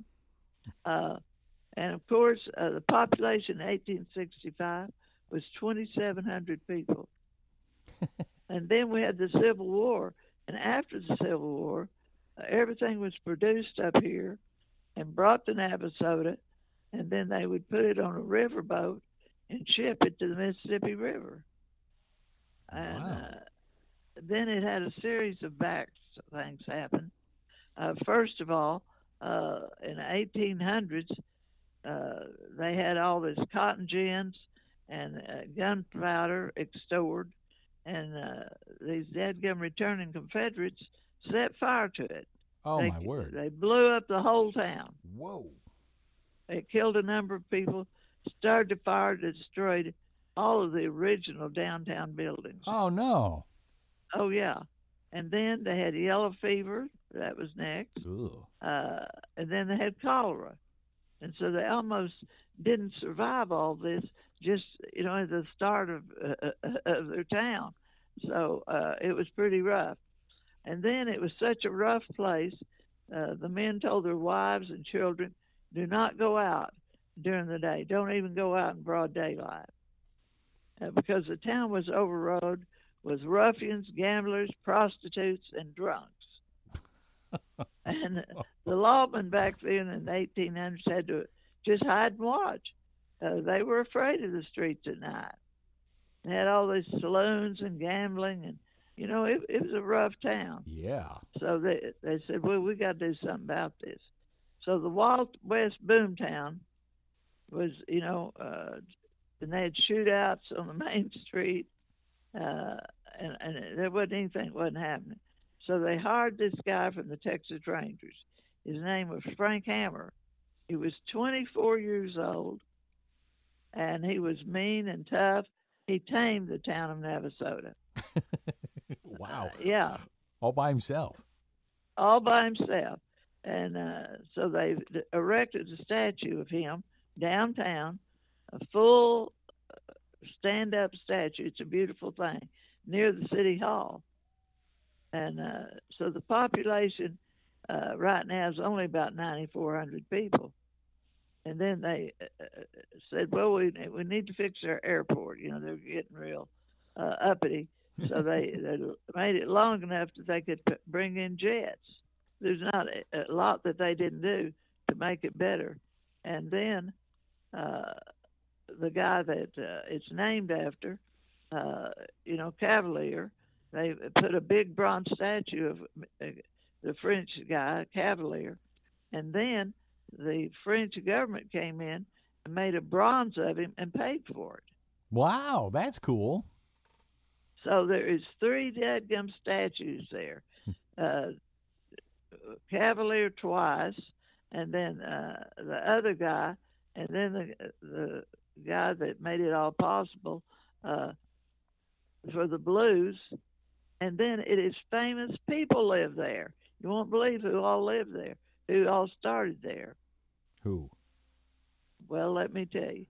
And, of course, the population in 1865 was 2,700 people. And then we had the Civil War. And after the Civil War, everything was produced up here and brought to Navasota, and then they would put it on a riverboat and ship it to the Mississippi River. And then it had a series of back things happen. First of all, in the 1800s, they had all this cotton gins and gunpowder extored, and these deadgum returning Confederates set fire to it. My word. They blew up the whole town. Whoa. They killed a number of people, started a fire, destroyed all of the original downtown buildings. Oh, no. Oh, yeah. And then they had yellow fever. That was next. And then they had cholera. And so they almost didn't survive all this just, at the start of their town. So it was pretty rough. And then it was such a rough place, the men told their wives and children, do not go out during the day. Don't even go out in broad daylight. Because the town was overrun was ruffians, gamblers, prostitutes, and drunks. And the lawmen back then in the 1800s had to just hide and watch. They were afraid of the streets at night. They had all these saloons and gambling, and it was a rough town. Yeah. So they said, well, we got to do something about this. So the Wild West Boomtown was, and they had shootouts on the main street, and there wasn't anything wasn't happening. So they hired this guy from the Texas Rangers. His name was Frank Hammer. He was 24 years old, and he was mean and tough. He tamed the town of Navasota. Wow. Yeah. All by himself. All by himself. And so they erected a statue of him downtown, a full stand-up statue. It's a beautiful thing, near the city hall. And so the population right now is only about 9,400 people. And then they said, well, we need to fix our airport. They're getting real uppity. So they made it long enough that they could bring in jets. There's not a lot that they didn't do to make it better. And then the guy that it's named after, Cavalier, they put a big bronze statue of the French guy, Cavalier. And then the French government came in and made a bronze of him and paid for it. Wow, that's cool. So there is 3 deadgum statues there. Cavalier twice, and then the other guy, and then the guy that made it all possible for the blues. And then it is famous people live there. You won't believe who all lived there, who all started there. Who? Well, let me tell you.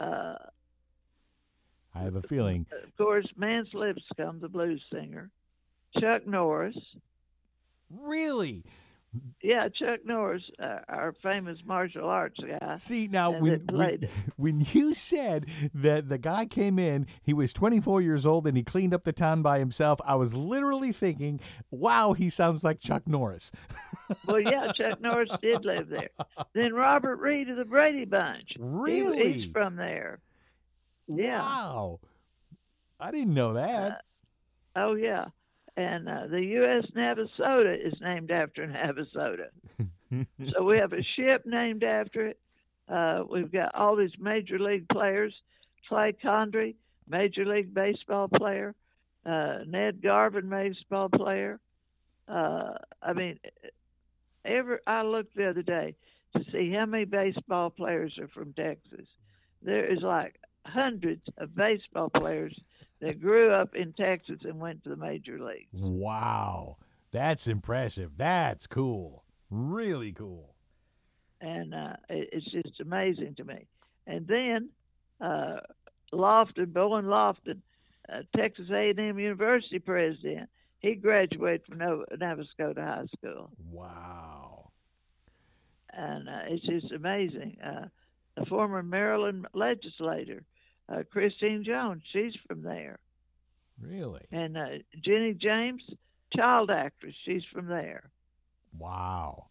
I have a feeling. Of course, Mance Lipscomb, the blues singer. Chuck Norris. Really? Yeah, Chuck Norris, our famous martial arts guy. See, now, when you said that the guy came in, he was 24 years old, and he cleaned up the town by himself, I was literally thinking, wow, he sounds like Chuck Norris. Well, yeah, Chuck Norris did live there. Then Robert Reed of the Brady Bunch. Really? He's from there. Yeah. Wow. I didn't know that. Oh, yeah. And the U.S. Navasota is named after Navasota. So we have a ship named after it. We've got all these major league players. Clay Condrey, Major League Baseball player. Ned Garvin, baseball player. I looked the other day to see how many baseball players are from Texas. There is like hundreds of baseball players that grew up in Texas and went to the major leagues. Wow. That's impressive. That's cool. Really cool. And it's just amazing to me. And then Lofton, Bowen Lofton, Texas A&M University president, he graduated from Navasota High School. Wow. And it's just amazing. A former Maryland legislator, Christine Jones, she's from there. Really? And Jenny James, child actress, she's from there. Wow.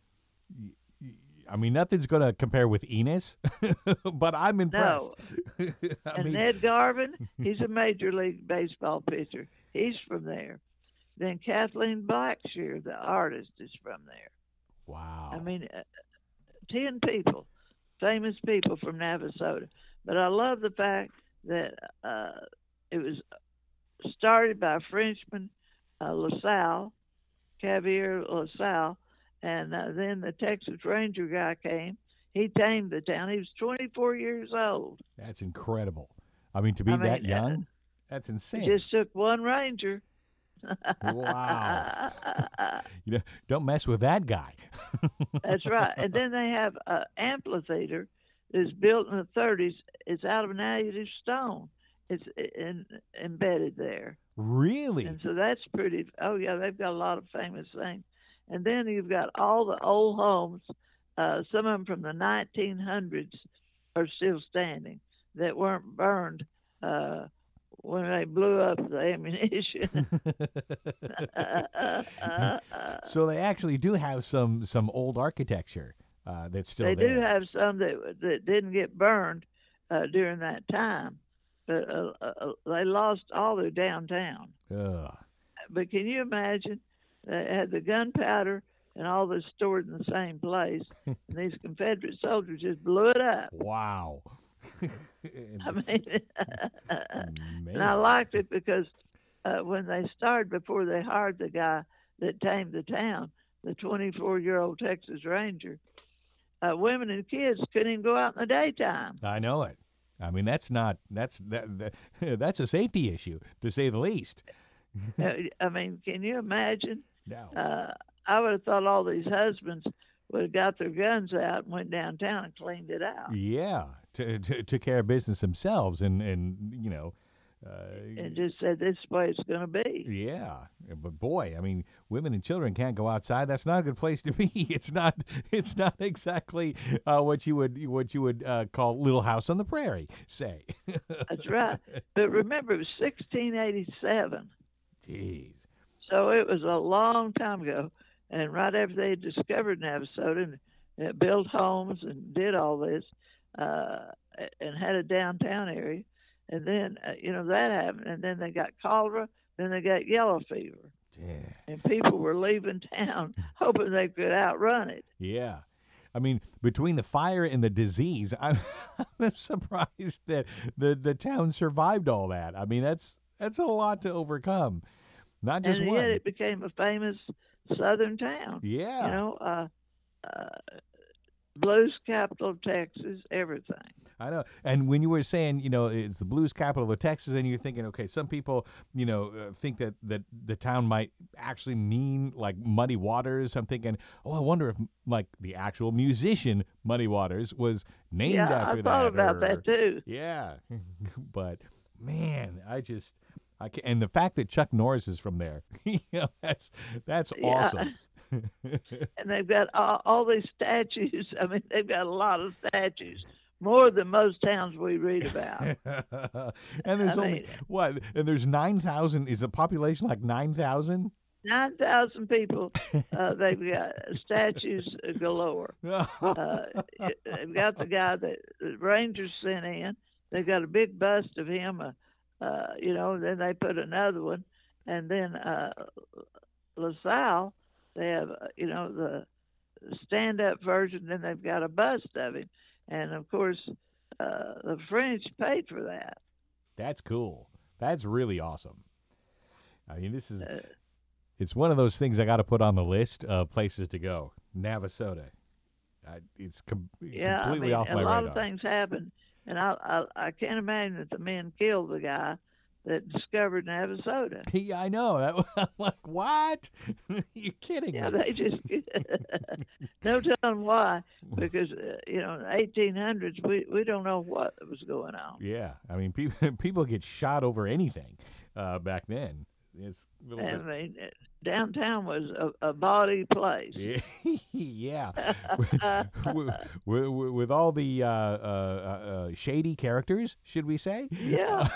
I mean, nothing's going to compare with Enos, but I'm impressed. No. Ned Garvin, he's a Major League Baseball pitcher. He's from there. Then Kathleen Blackshear, the artist, is from there. Wow. I mean, 10 people, famous people from Navasota. But I love the fact that it was started by a Frenchman, LaSalle, Xavier LaSalle, and then the Texas Ranger guy came. He tamed the town. He was 24 years old. That's incredible. I mean, to be that young, that's insane. He just took one Ranger. Wow. Don't mess with that guy. That's right. And then they have an amphitheater that's built in the 30s. It's out of native stone. It's embedded there. Really? And so that's pretty. Oh, yeah, they've got a lot of famous things. And then you've got all the old homes. Some of them from the 1900s are still standing that weren't burned when they blew up the ammunition. So they actually do have some old architecture that's still They do there. have some that didn't get burned during that time, but they lost all their downtown. Ugh. But can you imagine? They had the gunpowder and all this stored in the same place, and these Confederate soldiers just blew it up. Wow. I mean, and I Man. liked it because when they started, before they hired the guy that tamed the town, the 24-year-old Texas Ranger, women and kids couldn't even go out in the daytime. I know it. I mean, that's a safety issue, to say the least. I mean, can you imagine? No. I would have thought all these husbands would have got their guns out and went downtown and cleaned it out. Yeah, took care of business themselves, and And just said, this is the way it's going to be. yeah. But boy, I mean, women and children can't go outside. That's not a good place to be. It's not exactly what you would call Little House on the Prairie, say. That's right. But remember, it was 1687. Jeez. So it was a long time ago. And right after they had discovered Navasota and built homes and did all this and had a downtown area, and then, that happened. And then they got cholera, then they got yellow fever. Yeah. And people were leaving town hoping they could outrun it. Yeah. I mean, between the fire and the disease, I'm surprised that the town survived all that. I mean, that's a lot to overcome. Not just And one. yet it became a famous southern town. Yeah. Blues capital of Texas, everything. I know. And when you were saying, it's the blues capital of Texas, and you're thinking, okay, some people, think that the town might actually mean like Muddy Waters. I'm thinking, I wonder if like the actual musician Muddy Waters was named after that. I thought about that too. Yeah. But man, I can't. And the fact that Chuck Norris is from there, that's awesome. And they've got all these statues. I mean, they've got a lot of statues, more than most towns we read about. And there's what? And there's 9,000. Is the population like 9,000? 9,000 people. They've got statues galore. They've got the guy that the Rangers sent in. They've got a big bust of him. Then they put another one, and then LaSalle. They have, the stand-up version, then they've got a bust of him. And, of course, the French paid for that. That's cool. That's really awesome. I mean, it's one of those things I got to put on the list of places to go. Navasota. It's completely off my radar. A lot of things happen. And I can't imagine that the men killed the guy that discovered Navasota. Yeah, I know. I'm like, what? You're kidding me. Yeah, they just no telling why, because in the 1800s we don't know what was going on. Yeah, I mean, people get shot over anything back then. It's a little bit... I mean, downtown was a bawdy place. Yeah, yeah. with all the shady characters, should we say? Yeah.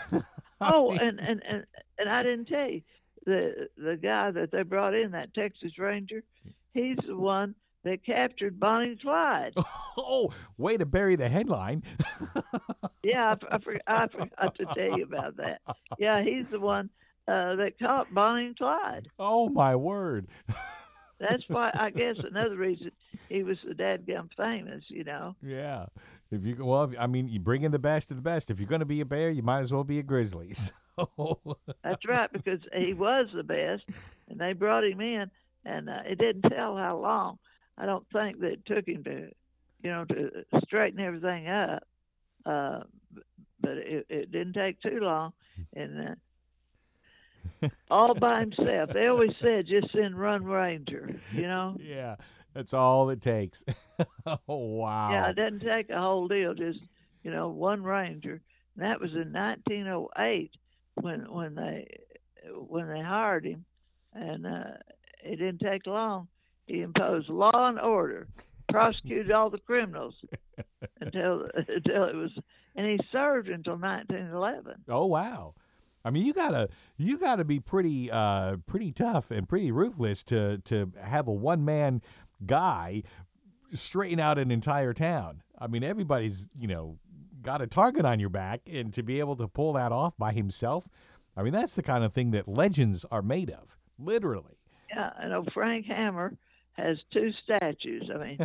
And I didn't tell you, the guy that they brought in, that Texas Ranger, he's the one that captured Bonnie and Clyde. Oh, way to bury the headline. Yeah, I forgot to tell you about that. Yeah, he's the one that caught Bonnie and Clyde. Oh, my word. That's why, I guess, another reason he was so dadgum famous, Yeah. You bring in the best of the best. If you're going to be a bear, you might as well be a grizzly. So. That's right, because he was the best, and they brought him in, and it didn't tell how long. I don't think that it took him to straighten everything up, but it didn't take too long, and all by himself. They always said, just send one ranger, Yeah, that's all it takes. Oh, wow. Yeah, it doesn't take a whole deal, just, one ranger. And that was in 1908 when they hired him, and it didn't take long. He imposed law and order, prosecuted all the criminals until it was, and he served until 1911. Oh, wow. I mean, you gotta be pretty tough and pretty ruthless to have a one man guy straighten out an entire town. I mean, everybody's got a target on your back, and to be able to pull that off by himself, I mean, that's the kind of thing that legends are made of, literally. Yeah, I know Frank Hammer has 2 statues. I mean,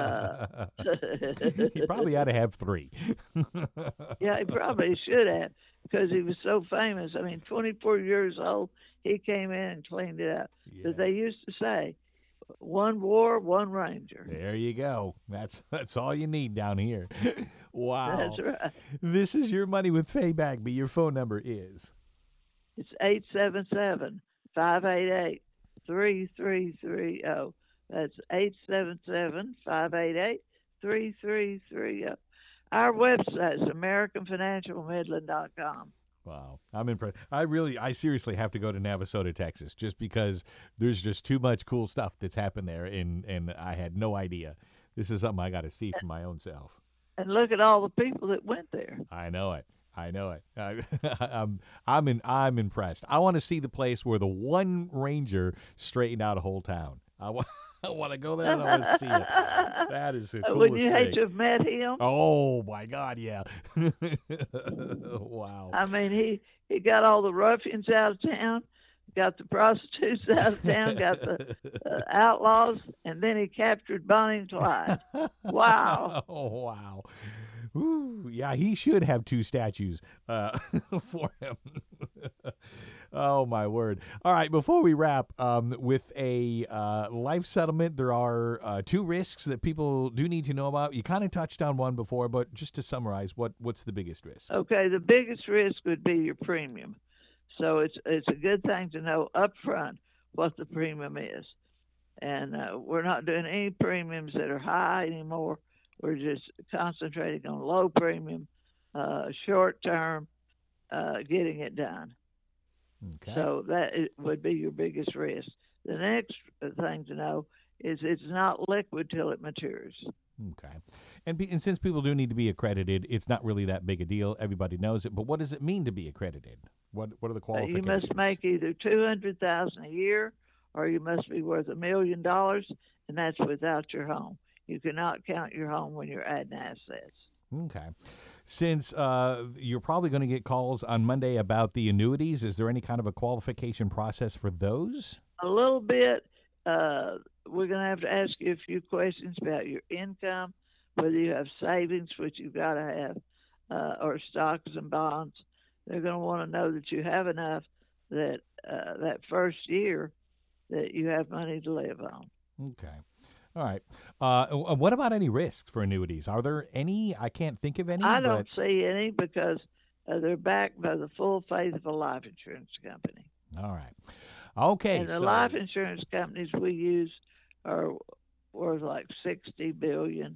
He probably ought to have 3. yeah, he probably should have because he was so famous. I mean, 24 years old, he came in and cleaned it up. Because they used to say, one war, one ranger. There you go. That's all you need down here. Wow. That's right. This is Your Money with Faye Bagby. Your phone number is? It's 877-588-3330. That's 877-588-3330. Our website is AmericanFinancialMidland.com. Wow. I'm impressed. I seriously have to go to Navasota, Texas, just because there's just too much cool stuff that's happened there, and I had no idea. This is something I got to see for my own self. And look at all the people that went there. I know it. I'm impressed. I want to see the place where the one ranger straightened out a whole town. I want to go there and I want to see it. That is the coolest Wouldn't you hate thing. to have met him? Oh my God, yeah. Wow. I mean, he got all the ruffians out of town, got the prostitutes out of town, got the outlaws, and then he captured Bonnie and Clyde. Wow. Oh, wow. Ooh, yeah, he should have 2 statues for him. Oh, my word. All right, before we wrap, with a life settlement, there are 2 risks that people do need to know about. You kind of touched on one before, but just to summarize, what's the biggest risk? Okay, the biggest risk would be your premium. So it's a good thing to know up front what the premium is. And we're not doing any premiums that are high anymore. We're just concentrating on low premium, short term, getting it done. Okay. So that would be your biggest risk. The next thing to know is it's not liquid till it matures. Okay. And since people do need to be accredited, it's not really that big a deal. Everybody knows it. But what does it mean to be accredited? What are the qualifications? You must make either $200,000 a year, or you must be worth $1 million, and that's without your home. You cannot count your home when you're adding assets. Okay. Since you're probably going to get calls on Monday about the annuities, is there any kind of a qualification process for those? A little bit. We're going to have to ask you a few questions about your income, whether you have savings, which you've got to have, or stocks and bonds. They're going to want to know that you have enough that that first year that you have money to live on. Okay. All right. What about any risks for annuities? Are there any? I can't think of any. I don't see any because they're backed by the full faith of a life insurance company. All right. Okay. And the life insurance companies we use are worth like $60 billion,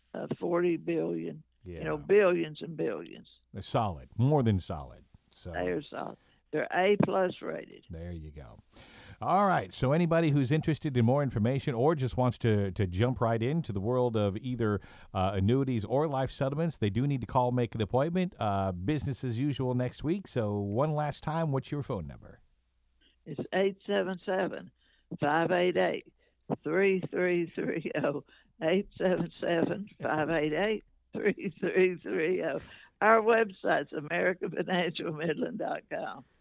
$40 billion. Yeah. Billions and billions. They're solid, more than solid. So they're solid. They're A+ rated. There you go. All right. So anybody who's interested in more information or just wants to jump right into the world of either annuities or life settlements, they do need to call, make an appointment. Business as usual next week. So one last time, what's your phone number? It's 877-588-3330. 877-588-3330. Our website's AmericanFinancialMidland.com.